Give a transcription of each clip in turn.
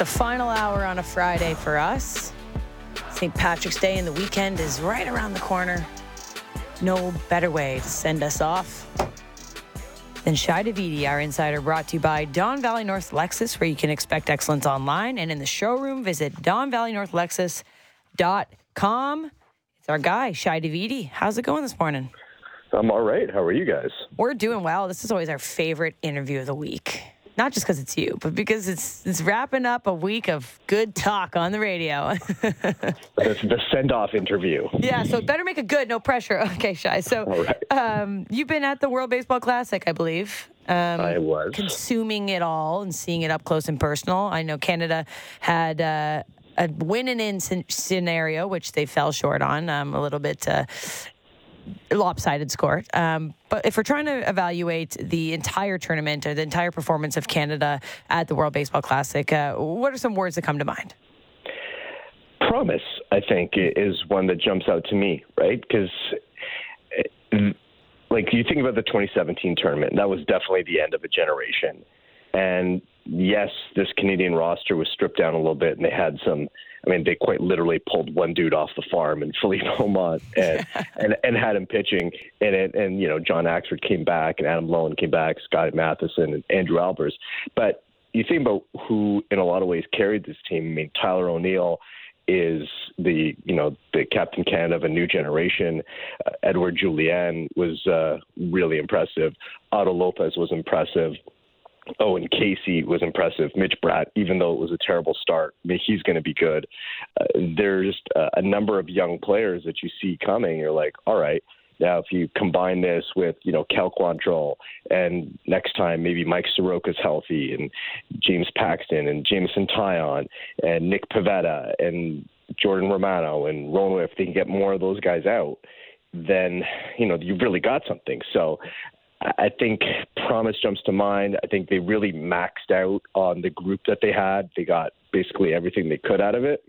the final hour on a Friday for us. St. Patrick's Day and the weekend is right around the corner. No better way to send us off than Shai Davidi, our insider, brought to you by Don Valley North Lexus, where you can expect excellence online and in the showroom. Visit donvalleynorthlexus.com. It's our guy, Shai Davidi. How's it going this morning? I'm all right. How are you guys? We're doing well. This is always our favorite interview of the week. Not just because it's you, but because it's wrapping up a week of good talk on the radio. The send-off interview. Yeah, so it better make it good, no pressure. Okay, Shai. So right. You've been at the World Baseball Classic, I believe. I was. Consuming it all and seeing it up close and personal. I know Canada had a win-and-in scenario, which they fell short on, a little bit lopsided score. But if we're trying to evaluate the entire tournament or the entire performance of Canada at the World Baseball Classic, what are some words that come to mind? Promise, I think, is one that jumps out to me, right? Because, like, you think about the 2017 tournament, that was definitely the end of a generation. And yes, this Canadian roster was stripped down a little bit, and they had some. I mean, they quite literally pulled one dude off the farm, and Philippe Beaumont, and had him pitching. And you know, John Axford came back, and Adam Lowen came back, Scott Matheson, and Andrew Albers. But you think about who, in a lot of ways, carried this team. I mean, Tyler O'Neill is the Captain Canada of a new generation. Edouard Julien was really impressive. Otto Lopez was impressive. Owen Casey was impressive. Mitch Bratt, even though it was a terrible start, I mean, he's going to be good. There's a number of young players that you see coming. You're like, all right, now if you combine this with, Cal Quantrill, and next time maybe Mike Soroka's healthy, and James Paxton, and Jameson Taillon, and Nick Pivetta, and Jordan Romano, and Rowan, if they can get more of those guys out, then, you've really got something. So I think promise jumps to mind. I think they really maxed out on the group that they had. They got basically everything they could out of it.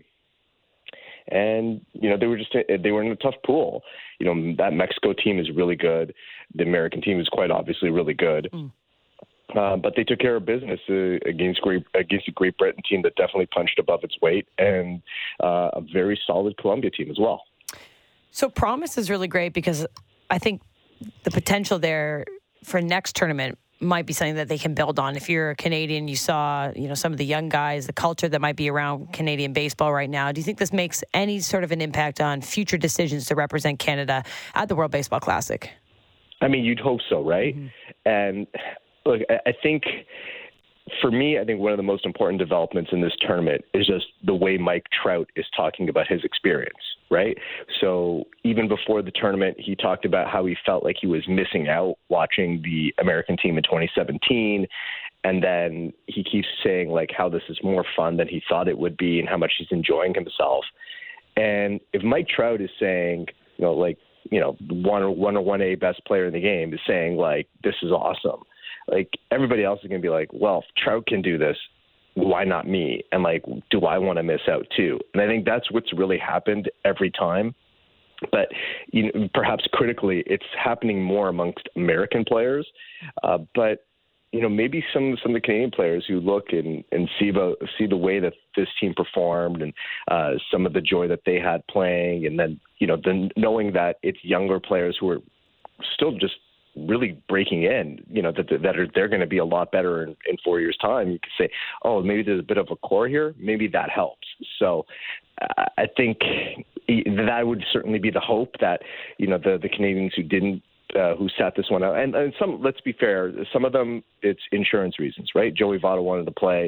And, they were in a tough pool. That Mexico team is really good. The American team is quite obviously really good. But they took care of business against a Great Britain team that definitely punched above its weight, and a very solid Colombia team as well. So promise is really great because I think the potential there for next tournament might be something that they can build on. If you're a Canadian, you saw, some of the young guys, the culture that might be around Canadian baseball right now. Do you think this makes any sort of an impact on future decisions to represent Canada at the World Baseball Classic? I mean, you'd hope so, right? Mm-hmm. And look, I think for me, I think one of the most important developments in this tournament is just the way Mike Trout is talking about his experience, right? So even before the tournament, he talked about how he felt like he was missing out watching the American team in 2017. And then he keeps saying like how this is more fun than he thought it would be and how much he's enjoying himself. And if Mike Trout is saying, one or 1A best player in the game is saying like, this is awesome, like everybody else is going to be like, well, if Trout can do this, why not me? And like, do I want to miss out too? And I think that's what's really happened every time. But perhaps critically, it's happening more amongst American players. But maybe some of the Canadian players who look and see the way that this team performed and some of the joy that they had playing, and then knowing that it's younger players who are still just really breaking in, they're going to be a lot better in 4 years' time. You could say, oh, maybe there's a bit of a core here. Maybe that helps. So I think that would certainly be the hope that, the Canadians who sat this one out. And some, let's be fair, some of them, it's insurance reasons, right? Joey Votto wanted to play.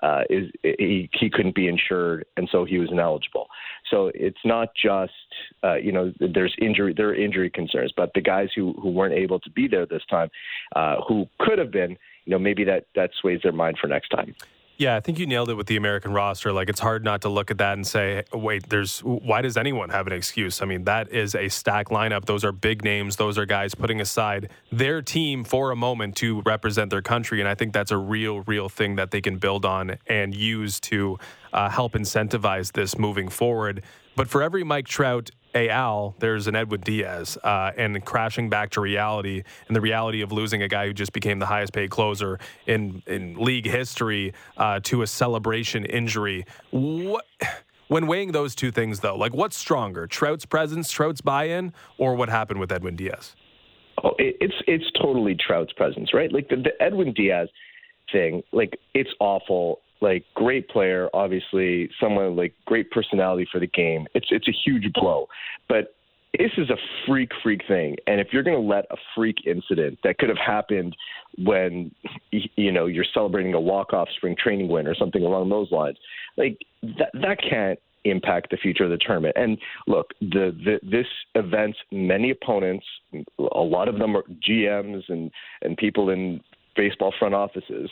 He couldn't be insured, and so he was ineligible. So it's not just, there are injury concerns, but the guys who weren't able to be there this time, who could have been, maybe that sways their mind for next time. Yeah, I think you nailed it with the American roster. Like, it's hard not to look at that and say, wait, why does anyone have an excuse? I mean, that is a stacked lineup. Those are big names. Those are guys putting aside their team for a moment to represent their country. And I think that's a real thing that they can build on and use to help incentivize this moving forward. But for every Mike Trout hey, Al, there's an Edwin Diaz, and crashing back to reality and the reality of losing a guy who just became the highest paid closer in league history to a celebration injury. When weighing those two things, though, like what's stronger, Trout's presence, Trout's buy-in, or what happened with Edwin Diaz? Oh, it's totally Trout's presence, right? Like the Edwin Diaz thing, like it's awful. Like great player, obviously, someone like great personality for the game. It's a huge blow, but this is a freak thing. And if you're going to let a freak incident that could have happened when you're celebrating a walk-off spring training win or something along those lines, like that can't impact the future of the tournament. And look, this event's many opponents, a lot of them are GMs and people in baseball front offices,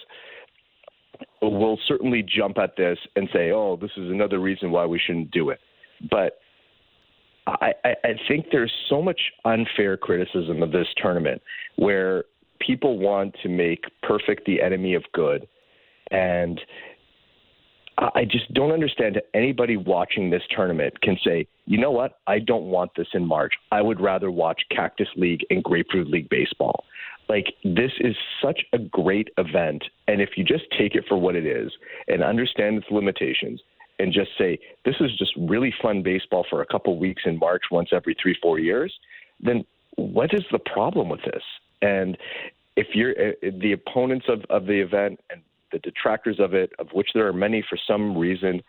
will certainly jump at this and say, oh, this is another reason why we shouldn't do it. But I think there's so much unfair criticism of this tournament where people want to make perfect the enemy of good. And I just don't understand how anybody watching this tournament can say, you know what, I don't want this in March. I would rather watch Cactus League and Grapefruit League baseball. Like, this is such a great event, and if you just take it for what it is and understand its limitations and just say, this is just really fun baseball for a couple weeks in March once every 3-4 years, then what is the problem with this? And if you're the opponents of the event and the detractors of it, of which there are many for some reason,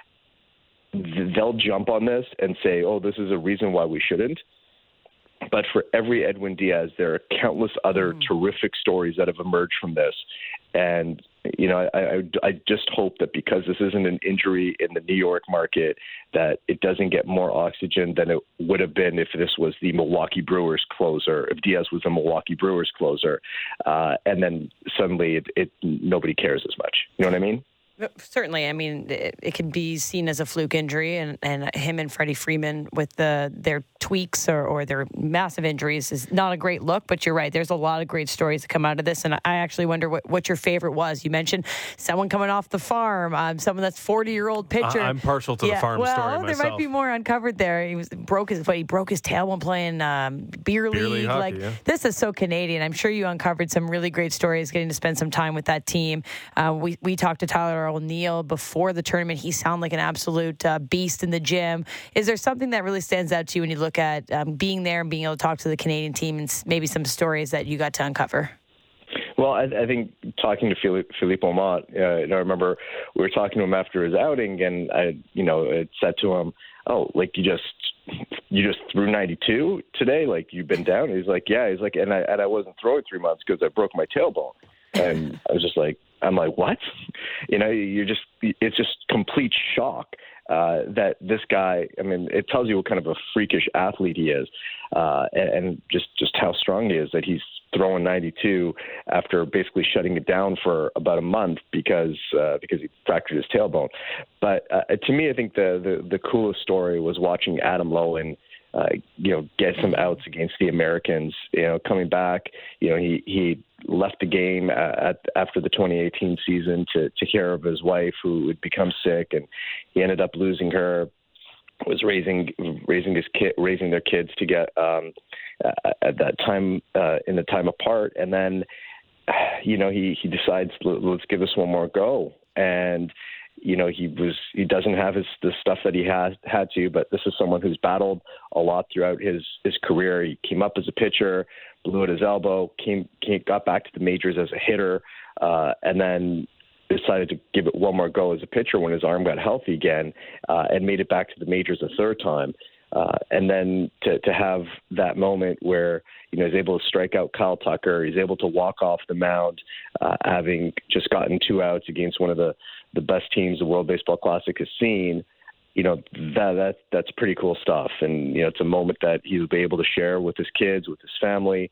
they'll jump on this and say, oh, this is a reason why we shouldn't. But for every Edwin Diaz, there are countless other terrific stories that have emerged from this. And, I just hope that because this isn't an injury in the New York market, that it doesn't get more oxygen than it would have been if this was the Milwaukee Brewers closer, if Diaz was the Milwaukee Brewers closer. And then suddenly nobody cares as much. You know what I mean? Certainly. I mean, it can be seen as a fluke injury, and him and Freddie Freeman with their tweaks or their massive injuries is not a great look, but you're right. There's a lot of great stories that come out of this, and I actually wonder what your favorite was. You mentioned someone coming off the farm, someone that's 40-year-old pitcher. I'm partial to the farm story myself. There might be more uncovered there. He broke his tailbone playing beer league. Hockey, This is so Canadian. I'm sure you uncovered some really great stories getting to spend some time with that team. We talked to Tyler O'Neill before the tournament. He sounded like an absolute beast in the gym. Is there something that really stands out to you when you look at being there and being able to talk to the Canadian team and maybe some stories that you got to uncover? Well, I think talking to Philippe Aumont, I remember we were talking to him after his outing, and I said to him, "Oh, like you just threw 92 today? Like you've been down?" He's like, "Yeah." He's like, and I wasn't throwing 3 months because I broke my tailbone. And I was just like, I'm like, what? It's just complete shock that this guy, I mean, it tells you what kind of a freakish athlete he is, and just how strong he is, that he's throwing 92 after basically shutting it down for about a month because he fractured his tailbone. But to me, I think the coolest story was watching Adam Loewen get some outs against the Americans. Coming back, he left the game after the 2018 season to take care of his wife who had become sick, and he ended up losing her. Was raising their kids to get at that time in the time apart, and then he decides, let's give this one more go. And he doesn't have the stuff that he had to, but this is someone who's battled a lot throughout his career. He came up as a pitcher, blew at his elbow, got back to the majors as a hitter, and then decided to give it one more go as a pitcher when his arm got healthy again, and made it back to the majors a third time. And then to have that moment where he's able to strike out Kyle Tucker, he's able to walk off the mound, having just gotten 2 outs against one of the best teams the World Baseball Classic has seen. That's pretty cool stuff, and it's a moment that he'll be able to share with his kids, with his family,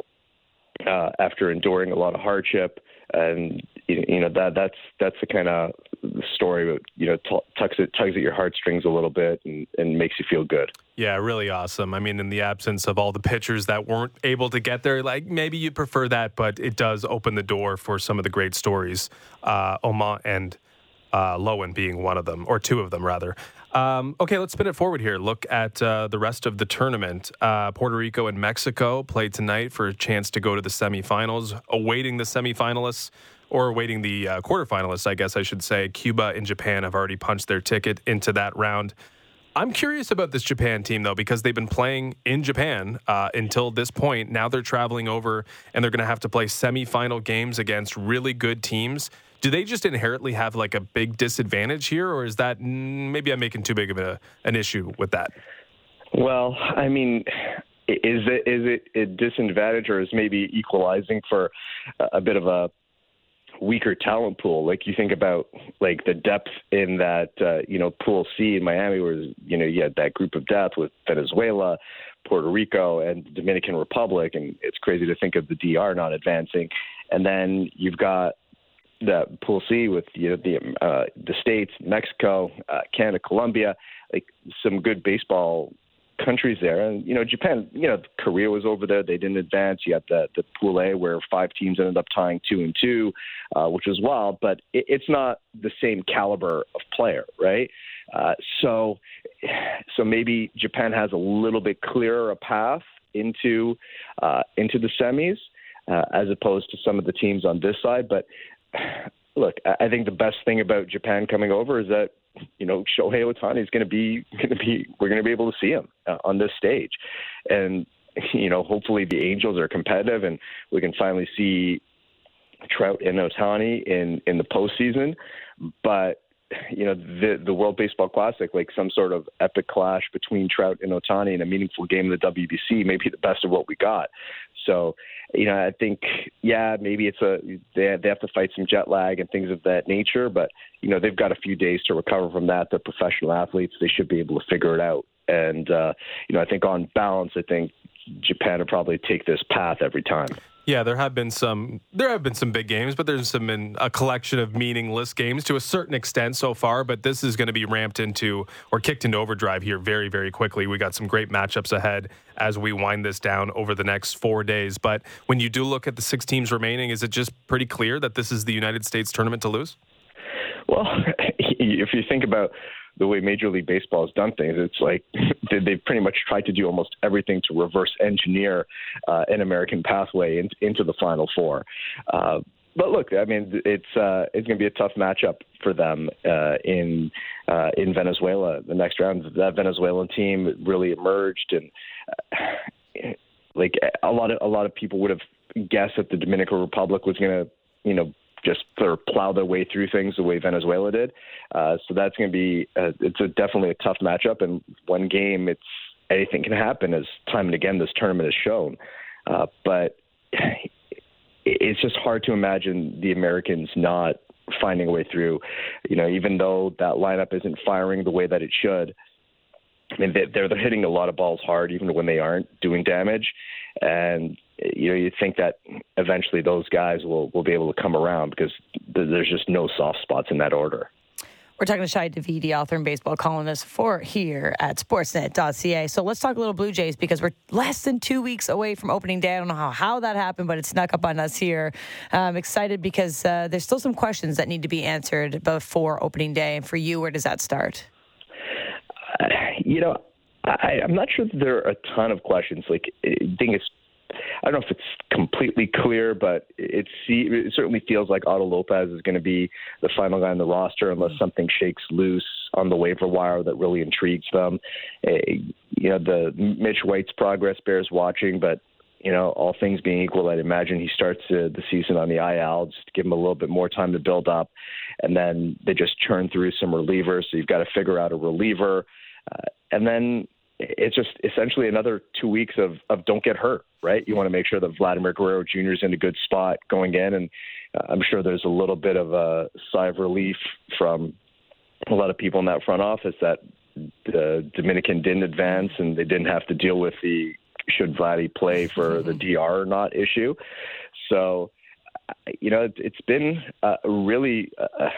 after enduring a lot of hardship. And that's the kind of story that tugs at your heartstrings a little bit and makes you feel good. Yeah, really awesome. I mean, in the absence of all the pitchers that weren't able to get there, like maybe you prefer that, but it does open the door for some of the great stories. Aumont and Loewen being one of them, or 2 of them rather. Okay, let's spin it forward here. Look at the rest of the tournament. Puerto Rico and Mexico play tonight for a chance to go to the semifinals. Awaiting the semifinalists, or awaiting the quarterfinalists, I guess I should say. Cuba and Japan have already punched their ticket into that round. I'm curious about this Japan team, though, because they've been playing in Japan until this point. Now they're traveling over, and they're going to have to play semifinal games against really good teams. Do they just inherently have like a big disadvantage here, or is that maybe I'm making too big of an issue with that? Well, I mean, is it a disadvantage, or is maybe equalizing for a bit of a weaker talent pool? Like, you think about like the depth in that Pool C in Miami, where you had that group of depth with Venezuela, Puerto Rico, and the Dominican Republic, and it's crazy to think of the DR not advancing. And then you've got that Pool C with the States, Mexico, Canada, Colombia, like some good baseball countries there. And Japan, Korea was over there, they didn't advance. You got the Pool A where 5 teams ended up tying 2-2, which was wild, but it's not the same caliber of player, right? So maybe Japan has a little bit clearer a path into the semis as opposed to some of the teams on this side. But look, I think the best thing about Japan coming over is that Shohei Ohtani is going to be we're going to be able to see him on this stage, and hopefully the Angels are competitive and we can finally see Trout and Ohtani in the postseason. But the World Baseball Classic, like some sort of epic clash between Trout and Ohtani in a meaningful game in the WBC, may be the best of what we got. So, I think, maybe they have to fight some jet lag and things of that nature, but, they've got a few days to recover from that. They're professional athletes. They should be able to figure it out. And, I think on balance, Japan will probably take this path every time. Yeah, there have been some big games, but there's been a collection of meaningless games to a certain extent so far, but this is going to be ramped into or kicked into overdrive here very, very quickly. We got some great matchups ahead as we wind this down over the next 4 days. But when you do look at the 6 teams remaining, is it just pretty clear that this is the United States tournament to lose? Well, if you think about the way Major League Baseball has done things, it's like they've pretty much tried to do almost everything to reverse engineer an American pathway into the Final Four. But look, I mean, it's going to be a tough matchup for them in Venezuela. The next round, that Venezuelan team really emerged, and like a lot of people would have guessed that the Dominican Republic was going to, just sort of plow their way through things the way Venezuela did. So that's going to be definitely a tough matchup. And one game, anything can happen, as time and again this tournament has shown. But it's just hard to imagine the Americans not finding a way through. Even though that lineup isn't firing the way that it should. I mean, they're hitting a lot of balls hard, even when they aren't doing damage. And you think that eventually those guys will be able to come around, because there's just no soft spots in that order. We're talking to Shai Davidi, author and baseball columnist for here at Sportsnet.ca. So let's talk a little Blue Jays, because we're less than 2 weeks away from opening day. I don't know how that happened, but it snuck up on us here. I'm excited because there's still some questions that need to be answered before opening day. And for you, where does that start? I'm not sure that there are a ton of questions. Like, I don't know if it's completely clear, but it certainly feels like Otto Lopez is going to be the final guy on the roster unless something shakes loose on the waiver wire that really intrigues them. The Mitch White's progress bears watching, but all things being equal, I'd imagine he starts the season on the IL, just to give him a little bit more time to build up, and then they just churn through some relievers. So you've got to figure out a reliever, and then it's just essentially another 2 weeks of don't get hurt, right? You want to make sure that Vladimir Guerrero Jr. is in a good spot going in, and I'm sure there's a little bit of a sigh of relief from a lot of people in that front office that the Dominican didn't advance and they didn't have to deal with the should Vladdy play for the DR or not issue. So, it's been really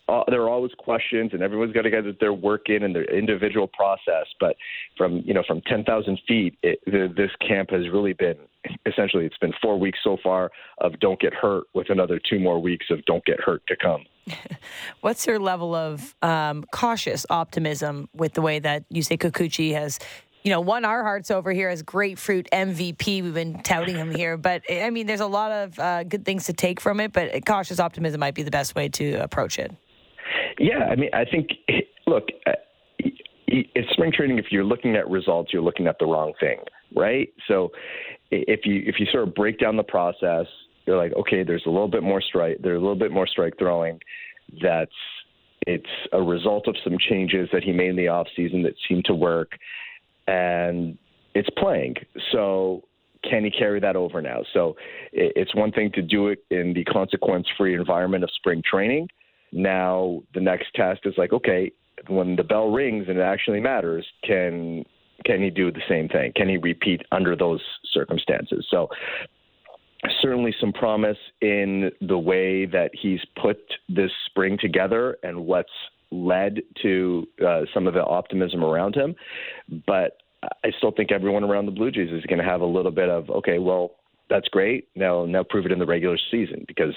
there are always questions, and everyone's got to get their work in and their individual process. But from 10,000 feet, this camp has really been, essentially, it's been 4 weeks so far of don't get hurt, with another 2 more weeks of don't get hurt to come. What's your level of cautious optimism with the way that Yusei Kikuchi has, won our hearts over here as grapefruit MVP? We've been touting him here, but I mean, there's a lot of good things to take from it, but cautious optimism might be the best way to approach it. Yeah, I mean, I think, look, it's spring training. If you're looking at results, you're looking at the wrong thing, right? So if you sort of break down the process, you're like, okay, there's a little bit more strike throwing. It's a result of some changes that he made in the offseason that seemed to work, and it's playing. So can he carry that over now? So it's one thing to do it in the consequence-free environment of spring training. Now the next test is like, okay, when the bell rings and it actually matters, can he do the same thing? Can he repeat under those circumstances? So certainly some promise in the way that he's put this spring together and what's led to some of the optimism around him. But I still think everyone around the Blue Jays is going to have a little bit of, okay, well, that's great. Now prove it in the regular season, because,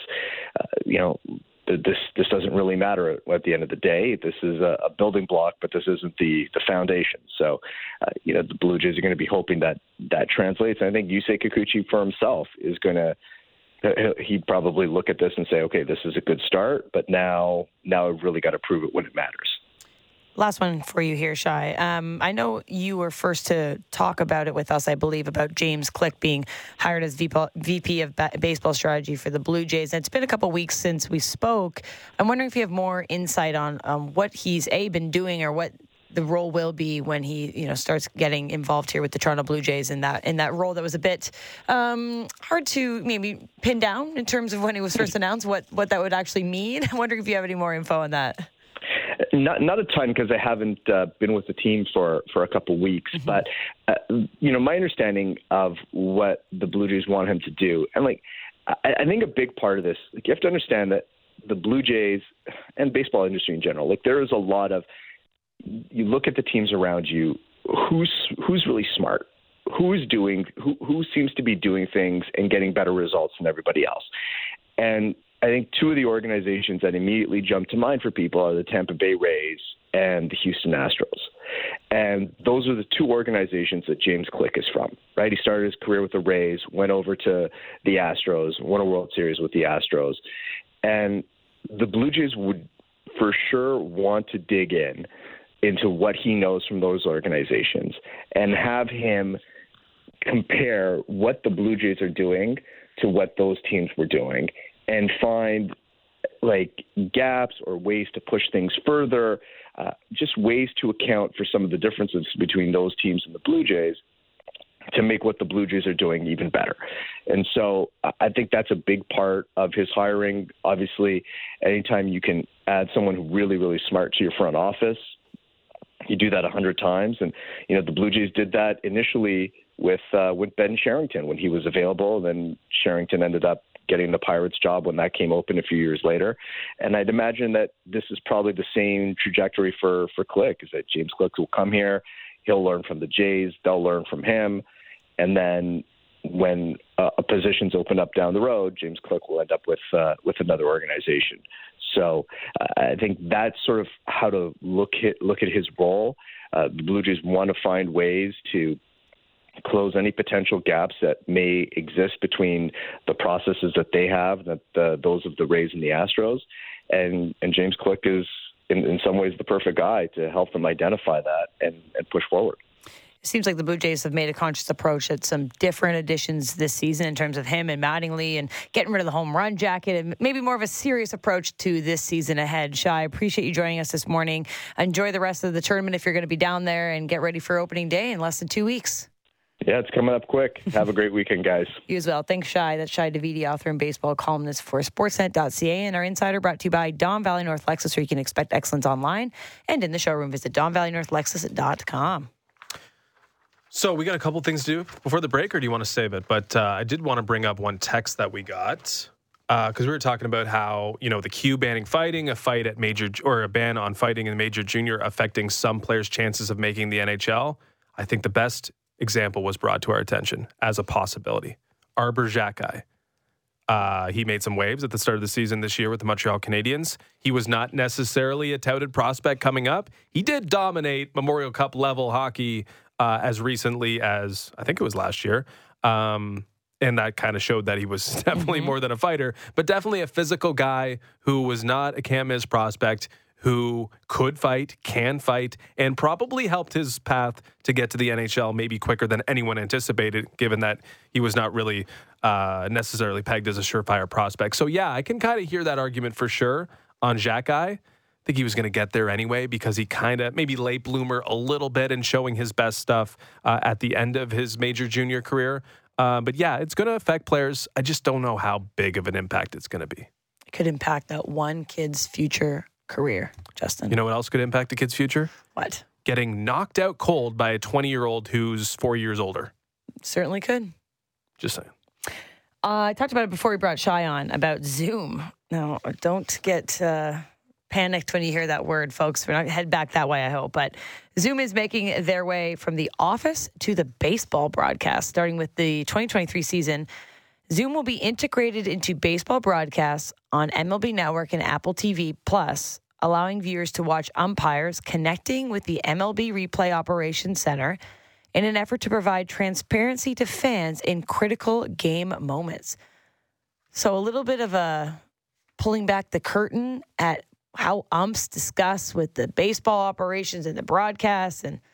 this doesn't really matter at the end of the day. This is a building block, but this isn't the foundation. So, the Blue Jays are going to be hoping that translates. And I think Yusei Kikuchi for himself is going to, he'd probably look at this and say, okay, this is a good start, but now I've really got to prove it when it matters. Last one for you here, Shai. I know you were first to talk about it with us, I believe, about James Click being hired as VP of baseball strategy for the Blue Jays. And it's been a couple weeks since we spoke. I'm wondering if you have more insight on what he's been doing, or what the role will be when he starts getting involved here with the Toronto Blue Jays in that role that was a bit hard to maybe pin down in terms of when it was first announced, what that would actually mean. I'm wondering if you have any more info on that. Not a ton, because I haven't been with the team for a couple weeks. Mm-hmm. But, my understanding of what the Blue Jays want him to do, and I think a big part of this, you have to understand that the Blue Jays and baseball industry in general, there is a lot of, you look at the teams around you, who's really smart, who seems to be doing things and getting better results than everybody else. And I think two of the organizations that immediately jump to mind for people are the Tampa Bay Rays and the Houston Astros. And those are the two organizations that James Click is from, right? He started his career with the Rays, went over to the Astros, won a World Series with the Astros. And the Blue Jays would for sure want to dig into what he knows from those organizations and have him compare what the Blue Jays are doing to what those teams were doing, and find gaps or ways to push things further, just ways to account for some of the differences between those teams and the Blue Jays to make what the Blue Jays are doing even better. And so I think that's a big part of his hiring. Obviously, anytime you can add someone who's really, really smart to your front office, you do that 100 times. And, the Blue Jays did that initially with Ben Cherington when he was available. Then Cherington ended up getting the Pirates job when that came open a few years later. And I'd imagine that this is probably the same trajectory for Click, is that James Click will come here, he'll learn from the Jays, they'll learn from him, and then when a position's open up down the road, James Click will end up with another organization. So I think that's sort of how to look at his role. The Blue Jays want to find ways to close any potential gaps that may exist between the processes that they have, those of the Rays and the Astros. And James Click is, in some ways, the perfect guy to help them identify that and push forward. It seems like the Blue Jays have made a conscious approach at some different additions this season in terms of him and Mattingly and getting rid of the home run jacket, and maybe more of a serious approach to this season ahead. Shai, I appreciate you joining us this morning. Enjoy the rest of the tournament if you're going to be down there, and get ready for opening day in less than 2 weeks. Yeah, it's coming up quick. Have a great weekend, guys. You as well. Thanks, Shai. That's Shai Davidi, author and baseball columnist for Sportsnet.ca. And our insider brought to you by Don Valley North Lexus, where you can expect excellence online and in the showroom. Visit DonValleyNorthLexus.com. So we got a couple things to do before the break, or do you want to save it? But I did want to bring up one text that we got. Because we were talking about how, the Q banning fighting, a ban on fighting in major junior affecting some players' chances of making the NHL. I think the best example was brought to our attention as a possibility. Arber Xhekaj. He made some waves at the start of the season this year with the Montreal Canadiens. He was not necessarily a touted prospect coming up. He did dominate Memorial Cup level hockey as recently as, I think it was last year. And that kind of showed that he was definitely more than a fighter, but definitely a physical guy who was not a can't-miss prospect, who could fight, can fight, and probably helped his path to get to the NHL maybe quicker than anyone anticipated, given that he was not really necessarily pegged as a surefire prospect. So, yeah, I can kind of hear that argument for sure on Xhekaj. I think he was going to get there anyway because he kind of maybe late bloomer a little bit and showing his best stuff at the end of his major junior career. But yeah, it's going to affect players. I just don't know how big of an impact it's going to be. It could impact that one kid's future career, Justin. You know what else could impact a kid's future? What? Getting knocked out cold by a 20-year-old who's 4 years older. Certainly could. Just saying. I talked about it before we brought Shai on, about Zoom. Now, don't get panicked when you hear that word, folks. We're not head back that way, I hope. But Zoom is making their way from the office to the baseball broadcast. Starting with the 2023 season, Zoom will be integrated into baseball broadcasts on MLB Network and Apple TV+, allowing viewers to watch umpires connecting with the MLB Replay Operations Center in an effort to provide transparency to fans in critical game moments. So a little bit of a pulling back the curtain at how umps discuss with the baseball operations and the broadcasts and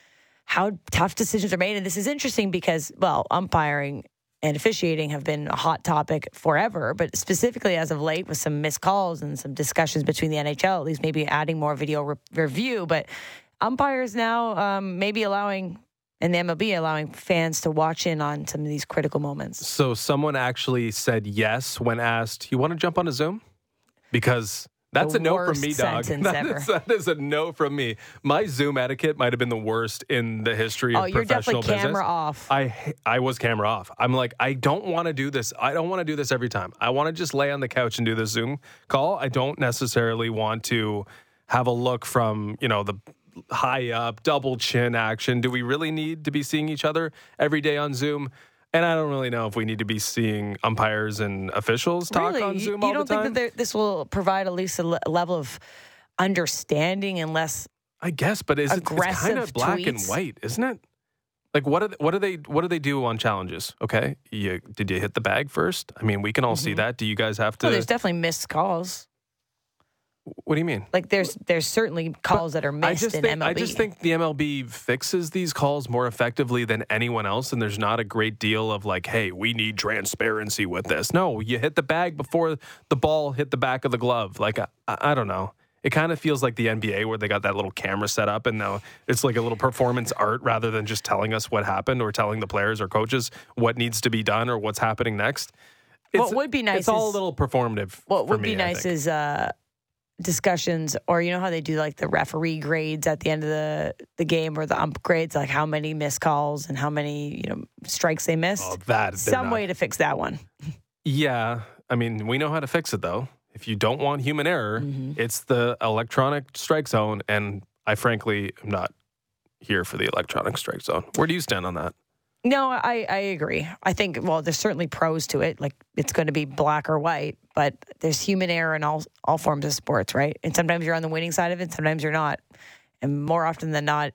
how tough decisions are made. And this is interesting because, well, umpiring and officiating have been a hot topic forever, but specifically as of late with some missed calls and some discussions between the NHL, at least maybe adding more video review. But umpires now maybe allowing, and the MLB allowing fans to watch in on some of these critical moments. So someone actually said yes when asked, you want to jump on a Zoom? Because that's a no from me, dog. That is a no from me. My Zoom etiquette might have been the worst in the history of professional business. Oh, you're definitely camera off. I was camera off. I'm like, I don't want to do this. I don't want to do this every time. I want to just lay on the couch and do the Zoom call. I don't necessarily want to have a look from, the high up, double chin action. Do we really need to be seeing each other every day on Zoom? And I don't really know if we need to be seeing umpires and officials talk on Zoom all the time. You don't think that this will provide at least a level of understanding and less I guess, but it's kind of black and white, isn't it? Like, what do they do on challenges? Okay, did you hit the bag first? I mean, we can all see that. Do you guys have to? Well, there's definitely missed calls. What do you mean? Like there's certainly calls that are missed in MLB. I just think the MLB fixes these calls more effectively than anyone else, and there's not a great deal of like, hey, we need transparency with this. No, you hit the bag before the ball hit the back of the glove. Like, I don't know. It kind of feels like the NBA where they got that little camera set up and now it's like a little performance art rather than just telling us what happened or telling the players or coaches what needs to be done or what's happening next. What would be nice it's all a little performative. What would be nice is discussions, or you know how they do like the referee grades at the end of the game, or the ump grades, like how many missed calls and how many strikes they missed. Some way to fix that one. Yeah, I mean, we know how to fix it though. If you don't want human error, it's the electronic strike zone, and I frankly am not here for the electronic strike zone. Where do you stand on that? No, I agree. I think, well, there's certainly pros to it. Like, it's going to be black or white, but there's human error in all forms of sports, right? And sometimes you're on the winning side of it, sometimes you're not. And more often than not,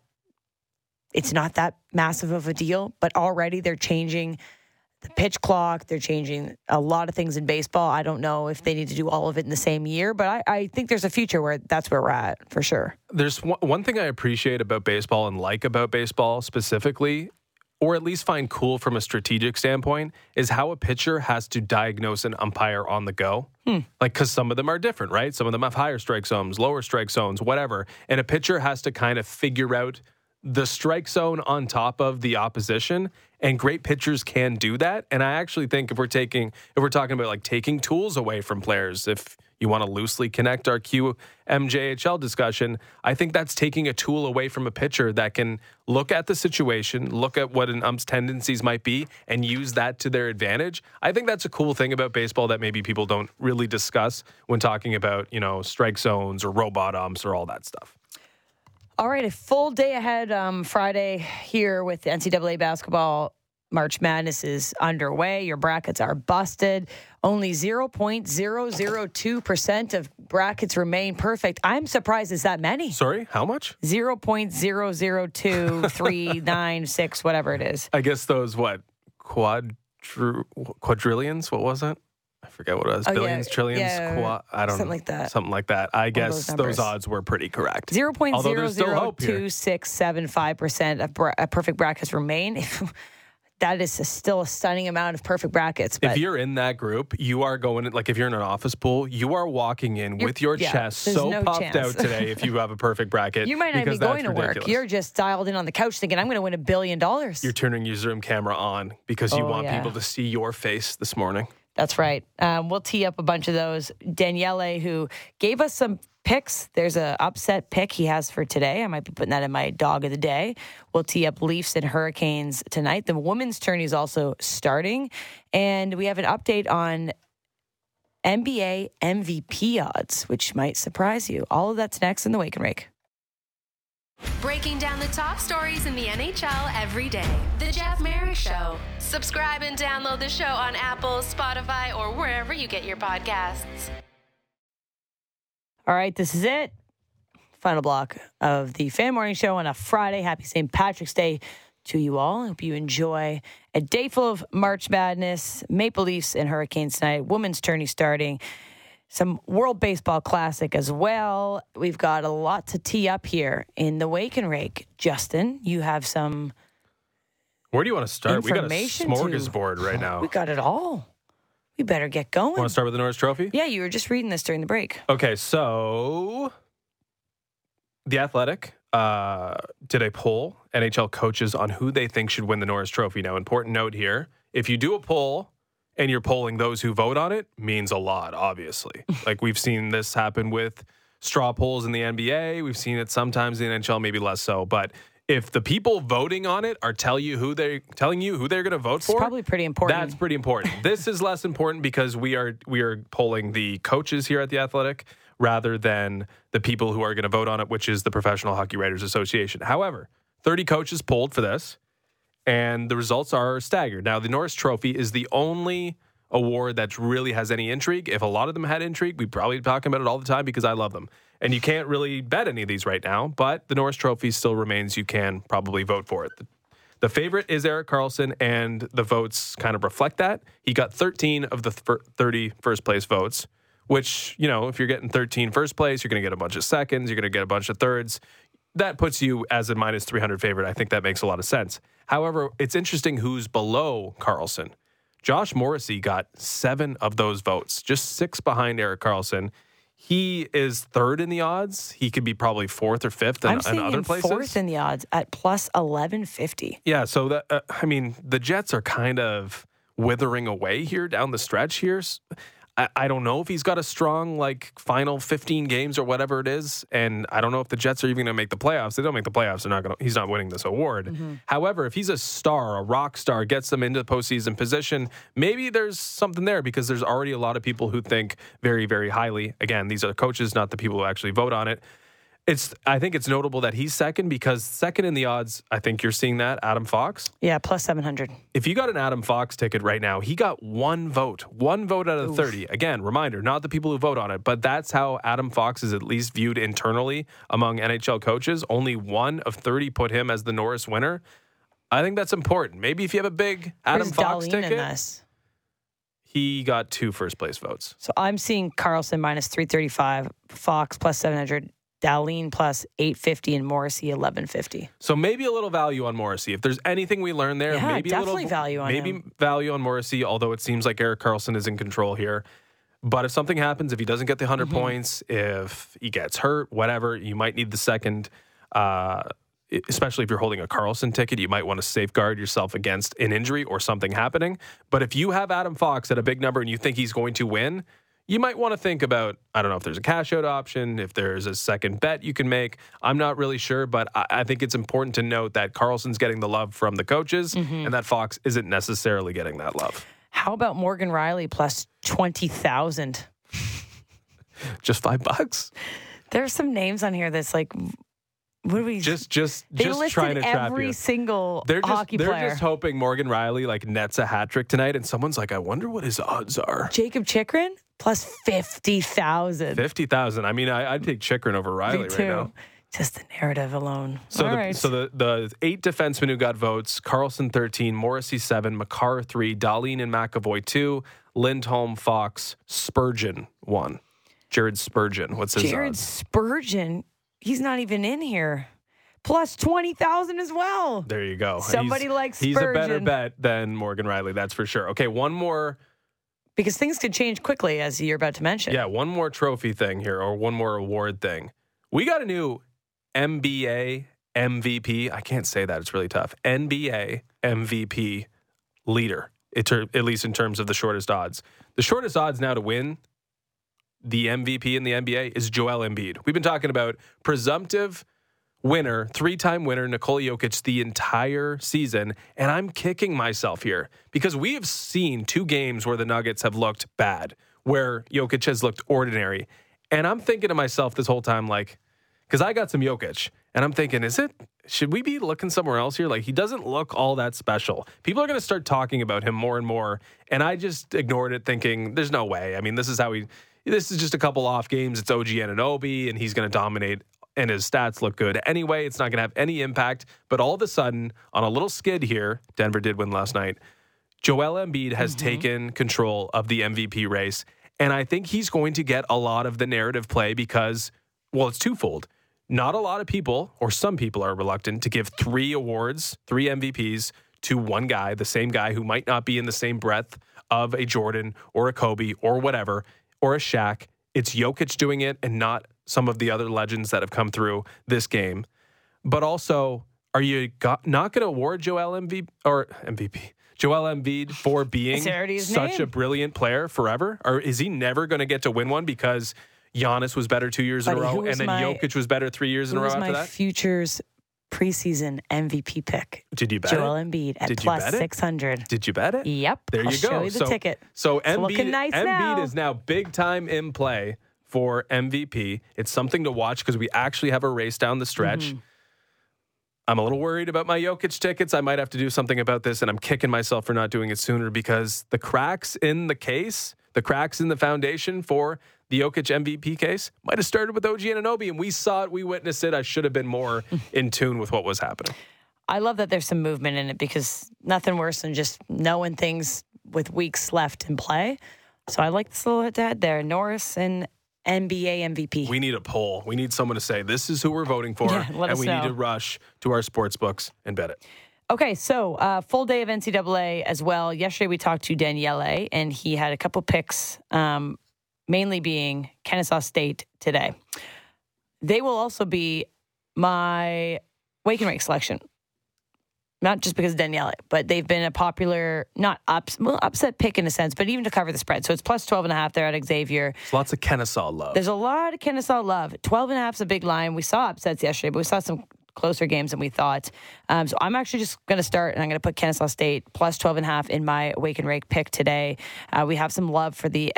it's not that massive of a deal. But already they're changing the pitch clock. They're changing a lot of things in baseball. I don't know if they need to do all of it in the same year, but I think there's a future where that's where we're at, for sure. There's one thing I appreciate about baseball and like about baseball specifically, or at least find cool from a strategic standpoint, is how a pitcher has to diagnose an umpire on the go. Like, because some of them are different, right? Some of them have higher strike zones, lower strike zones, whatever. And a pitcher has to kind of figure out the strike zone on top of the opposition And great pitchers can do that. And I actually think if we're talking about like taking tools away from players, if you want to loosely connect our QMJHL discussion, I think that's taking a tool away from a pitcher that can look at the situation, look at what an ump's tendencies might be, and use that to their advantage. I think that's a cool thing about baseball that maybe people don't really discuss when talking about, strike zones or robot umps or all that stuff. All right, a full day ahead Friday here with the NCAA basketball. March Madness is underway. Your brackets are busted. Only 0.002% of brackets remain perfect. I'm surprised it's that many. Sorry, how much? 0.002396, whatever it is. I guess those, quadrillions? What was it? I forget what it was. Billions, trillions, I don't know. Something like that. I guess those odds were pretty correct. 0.002675% of perfect brackets remain. That is still a stunning amount of perfect brackets. But if you're in that group, you are going, like if you're in an office pool, you are walking in with your chest so puffed out today if you have a perfect bracket. You might not be going to work. You're just dialed in on the couch thinking, I'm going to win $1 billion. You're turning your Zoom camera on because you want people to see your face this morning. That's right. We'll tee up a bunch of those. Daniele, who gave us some picks. There's an upset pick he has for today. I might be putting that in my dog of the day. We'll tee up Leafs and Hurricanes tonight. The women's tourney is also starting. And we have an update on NBA MVP odds, which might surprise you. All of that's next in the Wake and Rake. Breaking down the top stories in the NHL every day. The Jeff Merrick Show. Subscribe and download the show on Apple, Spotify, or wherever you get your podcasts. All right, this is it. Final block of the Fan Morning Show on a Friday. Happy St. Patrick's Day to you all. I hope you enjoy a day full of March Madness, Maple Leafs and Hurricanes tonight, women's tourney starting, some World Baseball Classic as well. We've got a lot to tee up here in the Wake and Rake. Justin, you have some Where do you want to start? We got a smorgasbord right now. We got it all. We better get going. Want to start with the Norris Trophy? Yeah, you were just reading this during the break. Okay, so The Athletic did a poll, NHL coaches, on who they think should win the Norris Trophy. Now, important note here, if you do a poll and you're polling those who vote on it, means a lot, obviously. Like we've seen this happen with straw polls in the NBA. We've seen it sometimes in the NHL, maybe less so. But if the people voting on it are telling you who they're going to vote for, it's probably pretty important. That's pretty important. This is less important because we are polling the coaches here at The Athletic rather than the people who are going to vote on it, which is the Professional Hockey Writers Association. However, 30 coaches polled for this, and the results are staggered. Now, the Norris Trophy is the only award that really has any intrigue. If a lot of them had intrigue, we'd probably be talking about it all the time because I love them. And you can't really bet any of these right now, but the Norris Trophy still remains. You can probably vote for it. The favorite is Erik Karlsson, and the votes kind of reflect that. He got 13 of the 30 first place votes, which, if you're getting 13 first place, you're going to get a bunch of seconds, you're going to get a bunch of thirds. That puts you as a minus 300 favorite. I think that makes a lot of sense. However, it's interesting who's below Karlsson. Josh Morrissey got 7 of those votes, just 6 behind Erik Karlsson. He is third in the odds. He could be probably fourth or fifth in other places. Fourth in the odds at plus 1150. Yeah, so that the Jets are kind of withering away here down the stretch here. I don't know if he's got a strong final 15 games or whatever it is, and I don't know if the Jets are even going to make the playoffs. They don't make the playoffs, he's not winning this award. Mm-hmm. However, if he's a star, a rock star, gets them into the postseason position, maybe there's something there because there's already a lot of people who think very, very highly. Again, these are coaches, not the people who actually vote on it. I think it's notable that he's second because second in the odds, I think you're seeing that, Adam Fox. Yeah, plus 700. If you got an Adam Fox ticket right now, he got one vote out of 30. Again, reminder, not the people who vote on it, but that's how Adam Fox is at least viewed internally among NHL coaches. Only 1 of 30 put him as the Norris winner. I think that's important. Maybe if you have a big Adam Fox ticket. He got 2 first place votes. So I'm seeing Karlsson minus 335, Fox plus 700, Dahlin plus 850, and Morrissey 1150. So maybe a little value on Morrissey. If there's anything we learn there, maybe definitely value on him. Maybe value on Morrissey, although it seems like Erik Karlsson is in control here. But if something happens, if he doesn't get the 100 points, if he gets hurt, whatever, you might need the second especially if you're holding a Karlsson ticket, you might want to safeguard yourself against an injury or something happening. But if you have Adam Fox at a big number and you think he's going to win, you might want to think about, I don't know if there's a cash out option, if there's a second bet you can make. I'm not really sure, but I think it's important to note that Karlsson's getting the love from the coaches and that Fox isn't necessarily getting that love. How about Morgan Rielly plus 20,000? Just $5. There's some names on here that's like, what do we just they trying to trap every you. single They're hockey player. They're just hoping Morgan Rielly like nets a hat trick tonight, and someone's like, I wonder what his odds are. Jacob Chychrun plus 50,000. 50,000. I mean, I'd take Chychrun over Rielly right now. Just the narrative alone. So All the right. so the 8 defensemen who got votes: Karlsson 13, Morrissey 7, Makar 3, Dahlin and McAvoy 2, Lindholm, Fox, Spurgeon 1. Jared Spurgeon. What's his Jared odds? Spurgeon, he's not even in here. Plus 20,000 as well. There you go. Somebody likes He's a better Spurgeon. bet than Morgan Rielly, that's for sure. Okay, one more. Because things could change quickly, as you're about to mention. Yeah, one more trophy thing here, or one more award thing. We got a new NBA MVP. I can't say that. It's really tough. NBA MVP leader, at least in terms of the shortest odds. The shortest odds now to win the MVP in the NBA is Joel Embiid. We've been talking about presumptive winner, 3-time winner, Nikola Jokic the entire season, and I'm kicking myself here because we have seen 2 games where the Nuggets have looked bad, where Jokic has looked ordinary. And I'm thinking to myself this whole time, like, because I got some Jokic, and I'm thinking, should we be looking somewhere else here? Like, he doesn't look all that special. People are going to start talking about him more and more, and I just ignored it thinking, there's no way. I mean, this is just a couple off games. It's OG Anunoby, and he's going to dominate, and his stats look good anyway. It's not going to have any impact. But all of a sudden, on a little skid here, Denver did win last night, Joel Embiid has taken control of the MVP race, and I think he's going to get a lot of the narrative play because, well, it's twofold. Not a lot of people, or some people, are reluctant to give 3 awards, 3 MVPs to one guy, the same guy who might not be in the same breadth of a Jordan or a Kobe or whatever, or a Shaq. It's Jokic doing it and not some of the other legends that have come through this game. But also, are you not going to award Joel Embiid for being such a brilliant player forever? Or is he never going to get to win one because Giannis was better 2 years in a row and then Jokic was better 3 years in a row after that? Who was my Futures preseason MVP pick? Did you bet Joel it? Embiid at plus 600. Did you bet it? Yep. There you go. Show you the ticket. So It's looking nice Embiid now. is now big time in play for MVP. It's something to watch because we actually have a race down the stretch. I'm a little worried about my Jokic tickets. I might have to do something about this, and I'm kicking myself for not doing it sooner because the cracks in the case, the cracks in the foundation for the Jokic MVP case might have started with OG Anunoby, and we saw it, we witnessed it. I should have been more in tune with what was happening. I love that there's some movement in it because nothing worse than just knowing things with weeks left in play. So I like this little head-to-head there. Norris and NBA MVP. We need a poll. We need someone to say, this is who we're voting for, and we need to rush to our sports books and bet it. Okay, so full day of NCAA as well. Yesterday we talked to Daniele, and he had a couple picks, mainly being Kennesaw State today. They will also be my Wake and Rake selection. Not just because of Daniele, but they've been a popular, upset pick in a sense, but even to cover the spread. So it's plus 12.5 there at Xavier. There's lots of Kennesaw love. There's a lot of Kennesaw love. 12.5 is a big line. We saw upsets yesterday, but we saw some closer games than we thought. So I'm actually just going to start, and I'm going to put Kennesaw State plus 12.5 in my Wake and Rake pick today. We have some love for the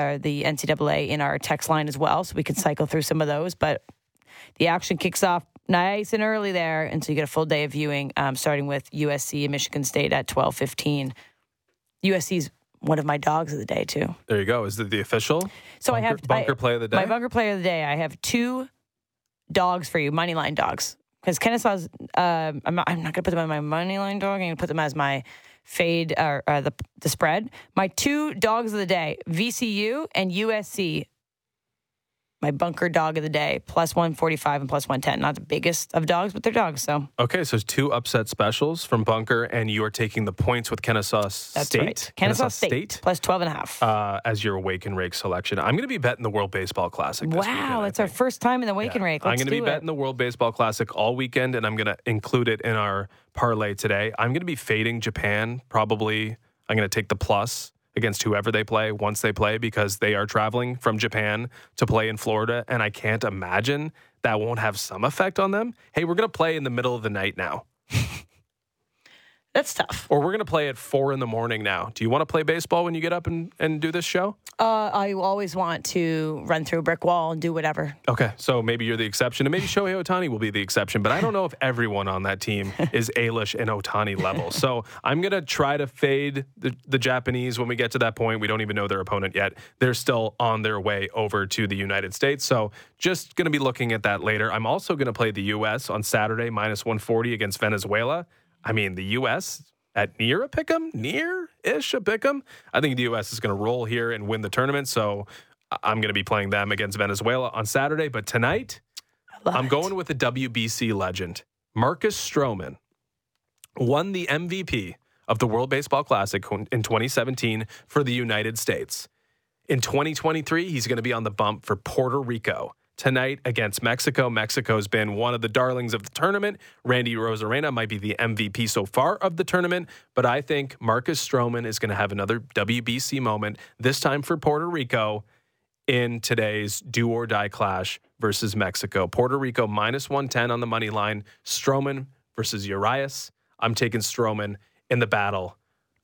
NCAA in our text line as well, so we can cycle through some of those. But the action kicks off nice and early there, and so you get a full day of viewing, starting with USC and Michigan State at 12:15. USC's one of my dogs of the day, too. There you go. Is it the official? So bunker, bunker play of the day? My bunker play of the day. I have 2 dogs for you, money line dogs. Because Kennesaw's, I'm not going to put them on my money line dog. I'm going to put them as my fade or the spread. My 2 dogs of the day, VCU and USC. my bunker dog of the day, plus 145 and plus 110. Not the biggest of dogs, but they're dogs. So Okay, so 2 upset specials from Bunker, and you are taking the points with Kennesaw State. that's right. Kennesaw State plus 12.5. As your Wake and Rake selection. I'm going to be betting the World Baseball Classic this weekend, Wow, I it's our think. first time in the Wake and Rake. I'm Let's going to be do betting the World Baseball Classic all weekend, and I'm going to include it in our parlay today. I'm going to be fading Japan. Probably I'm going to take the plus against whoever they play once they play, because they are traveling from Japan to play in Florida, and I can't imagine that won't have some effect on them. Hey, we're going to play in the middle of the night now. That's tough. Or we're going to play at 4 a.m. now. Do you want to play baseball when you get up and do this show? I always want to run through a brick wall and do whatever. Okay, so maybe you're the exception, and maybe Shohei Ohtani will be the exception, but I don't know if everyone on that team is Ailish and Ohtani level. So I'm going to try to fade the Japanese when we get to that point. We don't even know their opponent yet. They're still on their way over to the United States, so just going to be looking at that later. I'm also going to play the U.S. on Saturday, minus 140 against Venezuela. I mean, the U.S. at near a pick'em, near-ish a pick'em. I think the U.S. is going to roll here and win the tournament, so I'm going to be playing them against Venezuela on Saturday. But tonight, I'm going with the WBC legend. Marcus Stroman won the MVP of the World Baseball Classic in 2017 for the United States. In 2023, he's going to be on the bump for Puerto Rico. Tonight against Mexico. Mexico's been one of the darlings of the tournament. Randy Rosarena might be the MVP so far of the tournament, but I think Marcus Stroman is going to have another WBC moment, this time for Puerto Rico, in today's do-or-die clash versus Mexico. Puerto Rico minus 110 on the money line. Stroman versus Urias. I'm taking Stroman in the battle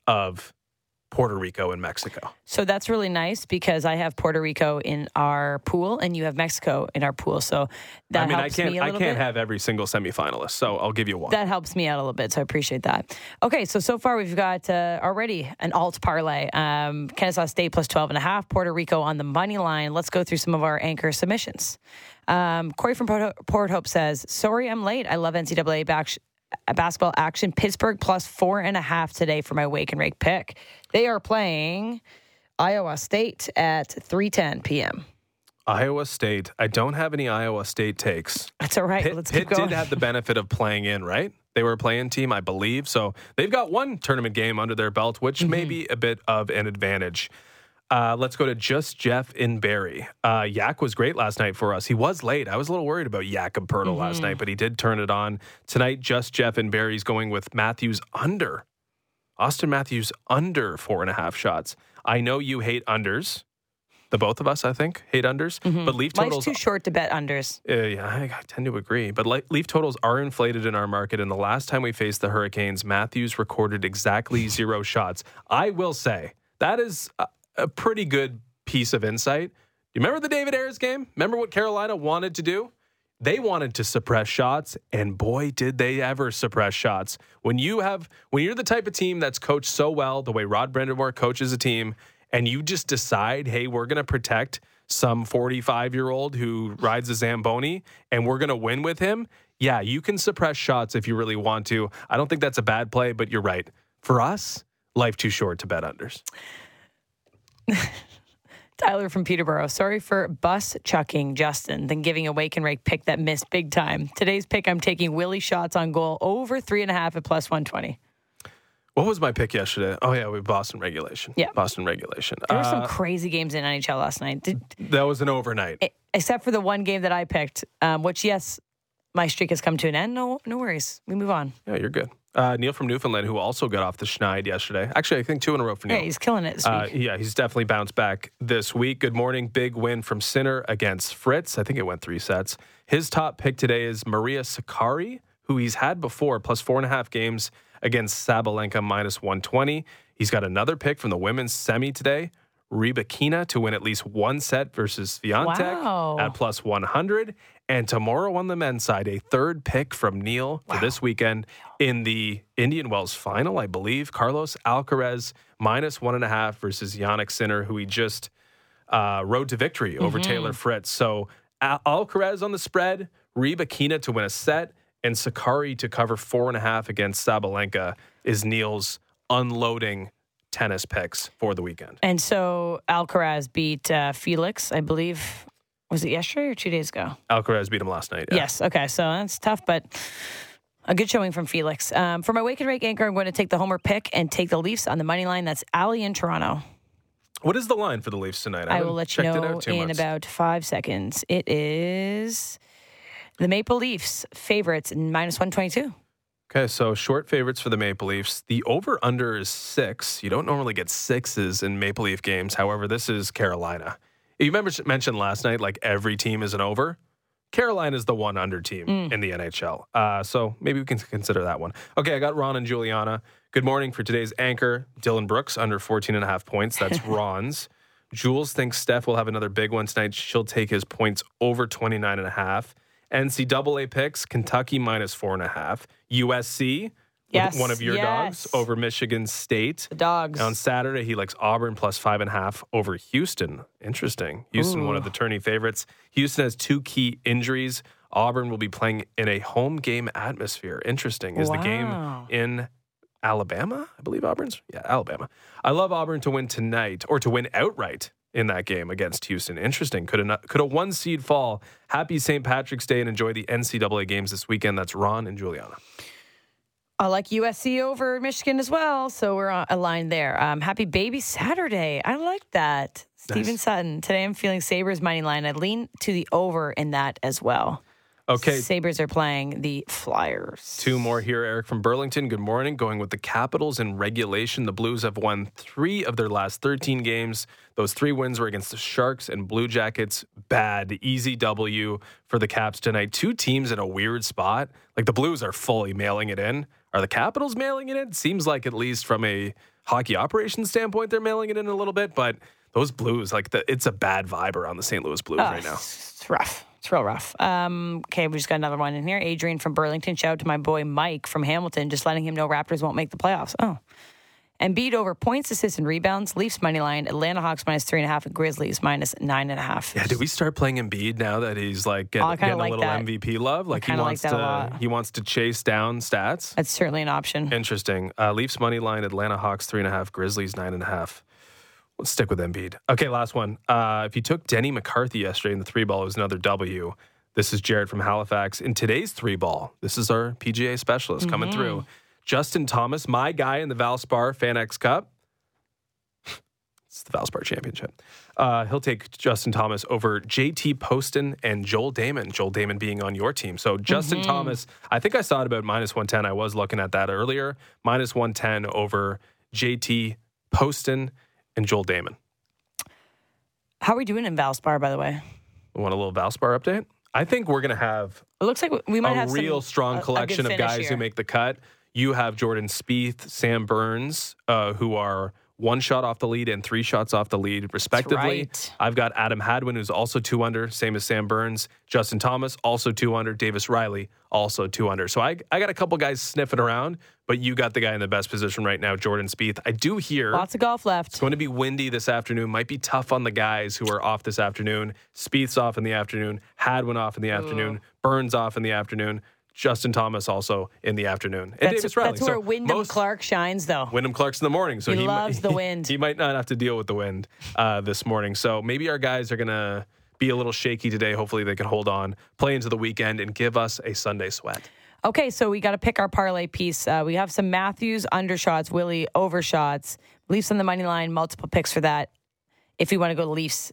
of Puerto Rico and Mexico. So that's really nice because I have Puerto Rico in our pool and you have Mexico in our pool. So that helps me a little bit. I can't have every single semifinalist, so I'll give you one. That helps me out a little bit, so I appreciate that. Okay, so far we've got already an alt parlay. Kennesaw State plus 12.5, Puerto Rico on the money line. Let's go through some of our anchor submissions. Corey from Port Hope says, sorry I'm late. I love NCAA basketball action. Pittsburgh plus 4.5 today for my Wake and Rake pick. They are playing Iowa State at 3:10 p.m. Iowa State. I don't have any Iowa State takes. That's all right. Let's keep going. Pitt did have the benefit of playing in, right? They were a play-in team, I believe. So they've got one tournament game under their belt, which may be a bit of an advantage. Let's go to Just Jeff in Barrie. Yak was great last night for us. He was late. I was a little worried about Yak and Pirtle last night, but he did turn it on. Tonight, Just Jeff in Barrie's going with Matthews under. Austin Matthews under 4.5 shots. I know you hate unders. The both of us, I think, hate unders. But leaf totals... Life's too short to bet unders. Yeah, I tend to agree. But leaf totals are inflated in our market. And the last time we faced the Hurricanes, Matthews recorded exactly 0 shots. I will say, that is a pretty good piece of insight. You remember the David Ayres game? Remember what Carolina wanted to do? They wanted to suppress shots, and boy, did they ever suppress shots. When you're the type of team that's coached so well, the way Rod Brind'Amour coaches a team, and you just decide, hey, we're going to protect some 45-year-old who rides a Zamboni, and we're going to win with him, yeah, you can suppress shots if you really want to. I don't think that's a bad play, but you're right. For us, life too short to bet unders. Tyler from Peterborough. Sorry for bus chucking Justin, then giving a Wake and Rake pick that missed big time. Today's pick, I'm taking Willie shots on goal over 3.5 at plus 120. What was my pick yesterday? Oh, yeah, Boston regulation. Yeah. Boston regulation. There were some crazy games in NHL last night. That was an overnight. Except for the one game that I picked, which, yes, my streak has come to an end. No worries. We move on. Yeah, you're good. Neil from Newfoundland, who also got off the schneid yesterday. Actually, I think 2 in a row for Neil. Yeah, he's killing it this week. Yeah, he's definitely bounced back this week. Good morning. Big win from Sinner against Fritz. I think it went 3 sets. His top pick today is Maria Sakkari, who he's had before, plus 4.5 games against Sabalenka, minus 120. He's got another pick from the women's semi today. Rybakina to win at least 1 set versus Swiatek at plus 100. And tomorrow on the men's side, a third pick from Neil for this weekend in the Indian Wells final, I believe. Carlos Alcaraz minus 1.5 versus Jannik Sinner, who he just rode to victory over Taylor Fritz. So Alcaraz on the spread, Rybakina to win a set, and Sakkari to cover 4.5 against Sabalenka is Neil's unloading tennis picks for the weekend. And so Alcaraz beat Felix, I believe. Was it yesterday or 2 days ago? Alcaraz beat him last night. Yeah. Yes. Okay. So that's tough, but a good showing from Felix. For my Wake and Rake anchor, I'm going to take the homer pick and take the Leafs on the money line. That's Ali in Toronto. What is the line for the Leafs tonight? I will let you know in about 5 seconds. It is the Maple Leafs favorites minus 122. Okay, so short favorites for the Maple Leafs. The over-under is 6. You don't normally get 6s in Maple Leaf games. However, this is Carolina. You mentioned last night, like every team is an over. Carolina is the one under team in the NHL. So maybe we can consider that one. Okay, I got Ron and Juliana. Good morning for today's anchor. Dylan Brooks under 14.5 points. That's Ron's. Jules thinks Steph will have another big one tonight. She'll take his points over 29.5. NCAA picks, Kentucky minus 4.5. USC, yes, one of your dogs, over Michigan State. The dogs. On Saturday, he likes Auburn plus 5.5 over Houston. Interesting. Houston, one of the tourney favorites. Houston has 2 key injuries. Auburn will be playing in a home game atmosphere. Interesting. Is the game in Alabama? I believe Auburn's. Yeah, Alabama. I love Auburn to win tonight, or to win outright in that game against Houston. Interesting. Could a 1 seed fall? Happy St. Patrick's Day and enjoy the NCAA games this weekend. That's Ron and Juliana. I like USC over Michigan as well, so we're aligned there. Happy Baby Saturday. I like that. Stephen Sutton. Today I'm feeling Sabres money line. I lean to the over in that as well. Okay. Sabres are playing the Flyers. 2 more here. Eric from Burlington. Good morning. Going with the Capitals in regulation. The Blues have won 3 of their last 13 games. Those 3 wins were against the Sharks and Blue Jackets. Bad, easy W for the Caps tonight. 2 teams in a weird spot. Like the Blues are fully mailing it in. Are the Capitals mailing it in? Seems like at least from a hockey operations standpoint, they're mailing it in a little bit. But those Blues, it's a bad vibe around the St. Louis Blues right now. It's rough. It's real rough. Okay, we just got another one in here. Adrian from Burlington. Shout out to my boy Mike from Hamilton. Just letting him know Raptors won't make the playoffs. Oh. Embiid over points, assists, and rebounds. Leafs money line. Atlanta Hawks minus 3.5 and Grizzlies minus 9.5. Yeah, do we start playing Embiid now that he's getting like a little that. MVP love? He wants to chase down stats. That's certainly an option. Interesting. Leafs money line. Atlanta Hawks 3.5. Grizzlies 9.5. Let's stick with Embiid. Okay, last one. If you took Denny McCarthy yesterday in the 3-ball, it was another W. This is Jared from Halifax. In today's 3-ball, this is our PGA specialist coming through. Justin Thomas, my guy in the Valspar FanX Cup. It's the Valspar Championship. He'll take Justin Thomas over JT Poston and Joel Damon. Joel Damon being on your team. So Justin Thomas, I think I saw it about minus 110. I was looking at that earlier. Minus 110 over JT Poston and Joel Damon. How are we doing in Valspar, by the way? Want a little Valspar update? I think we're going to have it looks like we might have real strong collection of guys who make the cut. You have Jordan Spieth, Sam Burns, who are 1 shot off the lead and 3 shots off the lead, respectively. Right. I've got Adam Hadwin, who's also 2 under, same as Sam Burns. Justin Thomas, also 2 under. Davis Riley, also 2 under. So I got a couple guys sniffing around, but you got the guy in the best position right now, Jordan Spieth. I do hear lots of golf left. It's going to be windy this afternoon. Might be tough on the guys who are off this afternoon. Spieth's off in the afternoon. Hadwin off in the afternoon. Burns off in the afternoon. Justin Thomas also in the afternoon. And Davis Riley. That's where Wyndham Clark shines, though. Wyndham Clark's in the morning. So he loves the wind. He might not have to deal with the wind this morning. So maybe our guys are going to be a little shaky today. Hopefully they can hold on, play into the weekend, and give us a Sunday sweat. Okay, so we got to pick our parlay piece. We have some Matthews undershots, Willie overshots, Leafs on the money line, multiple picks for that. If you want to go to Leafs.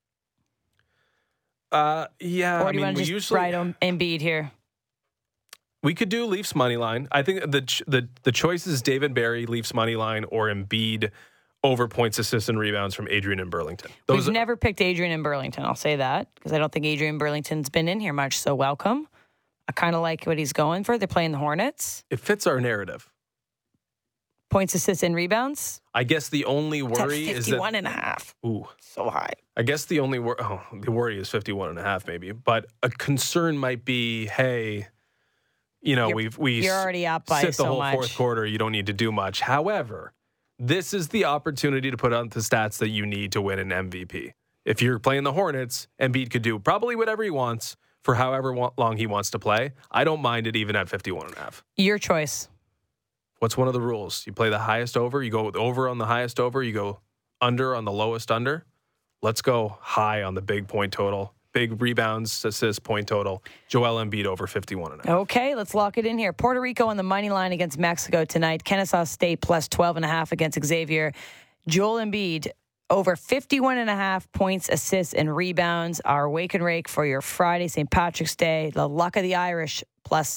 Yeah. Or do you want to just ride Embiid here? We could do Leafs money line. I think the choice is David Barry, Leafs money line, or Embiid over points, assists, and rebounds from Adrian and Burlington. We've never picked Adrian and Burlington. I'll say that because I don't think Adrian Burlington's been in here much. So welcome. I kind of like what he's going for. They're playing the Hornets. It fits our narrative. Points, assists, and rebounds. I guess the only worry is that 51.5. Ooh, so high. I guess the only the worry is 51.5 maybe, but a concern might be, hey. You're already up by sit the so whole much. Fourth quarter. You don't need to do much. However, this is the opportunity to put out the stats that you need to win an MVP. If you're playing the Hornets, Embiid could do probably whatever he wants for however long he wants to play. I don't mind it even at 51.5. Your choice. What's one of the rules? You play the highest over. You go with over on the highest over. You go under on the lowest under. Let's go high on the big point total. big rebounds, assists, point total. Joel Embiid over 51.5. Okay, let's lock it in here. Puerto Rico on the money line against Mexico tonight. Kennesaw State plus 12.5 against Xavier. Joel Embiid over 51.5 points, assists, and rebounds. Our wake and rake for your Friday, St. Patrick's Day. The luck of the Irish plus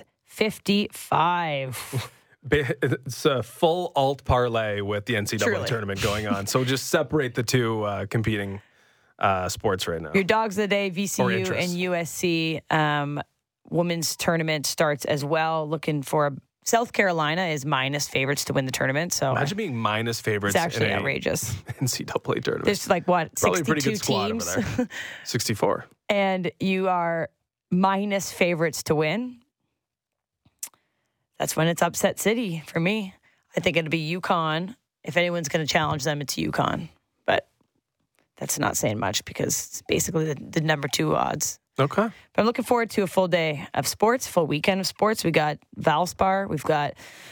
655. It's a full alt parlay with the NCAA Truly. tournament going on. So just separate the two competing sports right now. Your dogs of the day, Or VCU interest. and USC. Women's tournament starts as well. Looking for South Carolina is minus favorites to win the tournament. So Imagine being minus favorites it's actually in a outrageous. NCAA tournament. There's like what, Probably a 62 pretty good squad teams, over there. 64. and you are minus favorites to win. That's when it's upset city for me. I think it'll be UConn. If anyone's going to challenge them, it's UConn. But that's not saying much because it's basically the number 2 odds. Okay. But I'm looking forward to a full day of sports, full weekend of sports. We got Valspar, we've got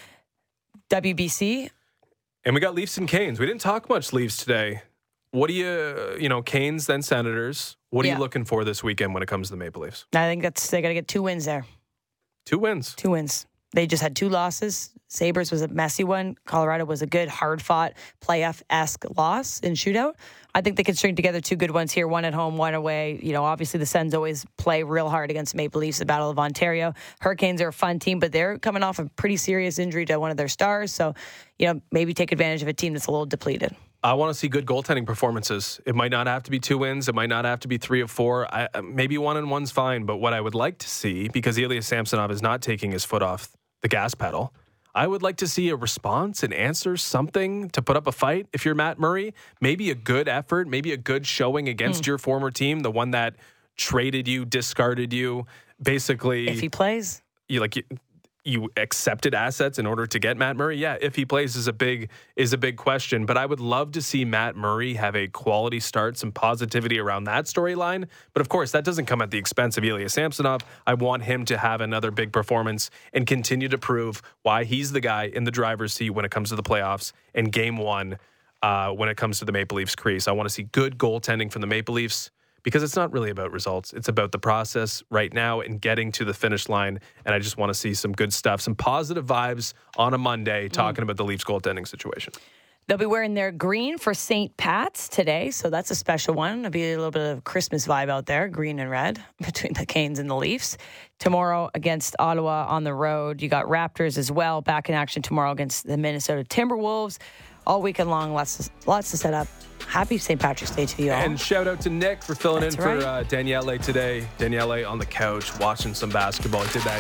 WBC. And we got Leafs and Canes. We didn't talk much Leafs today. What do you Canes, then Senators. What are you looking for this weekend when it comes to the Maple Leafs? I think they got to get 2 wins there. 2 wins. 2 wins. They just had 2 losses. Sabres was a messy one. Colorado was a good, hard-fought, playoff-esque loss in shootout. I think they can string together 2 good ones here, one at home, one away. Obviously the Sens always play real hard against Maple Leafs, the Battle of Ontario. Hurricanes are a fun team, but they're coming off a pretty serious injury to one of their stars. So, maybe take advantage of a team that's a little depleted. I want to see good goaltending performances. It might not have to be 2 wins. It might not have to be 3 of 4. Maybe 1-1's fine. But what I would like to see, because Ilya Samsonov is not taking his foot off the gas pedal, I would like to see a response, an answer, something to put up a fight. If you're Matt Murray, maybe a good effort, maybe a good showing against your former team, the one that traded you, discarded you. Basically, If he plays. you accepted assets in order to get Matt Murray. Yeah, if he plays is a big question. But I would love to see Matt Murray have a quality start, some positivity around that storyline. But of course, that doesn't come at the expense of Ilya Samsonov. I want him to have another big performance and continue to prove why he's the guy in the driver's seat when it comes to the playoffs and game 1 when it comes to the Maple Leafs crease. I want to see good goaltending from the Maple Leafs, because it's not really about results. It's about the process right now and getting to the finish line. And I just want to see some good stuff, some positive vibes on a Monday talking about the Leafs goaltending situation. They'll be wearing their green for St. Pat's today, so that's a special one. There'll be a little bit of Christmas vibe out there, green and red, between the Canes and the Leafs. Tomorrow against Ottawa on the road. You got Raptors as well, back in action tomorrow against the Minnesota Timberwolves. All weekend long, lots to set up. Happy St. Patrick's Day to you all. And shout out to Nick for filling That's in for Daniele today. Daniele on the couch watching some basketball. He did that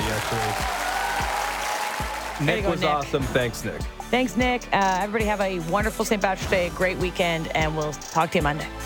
yesterday. Nick was awesome. Thanks, Nick. Thanks, Nick. Everybody have a wonderful St. Patrick's Day, a great weekend, and we'll talk to you Monday.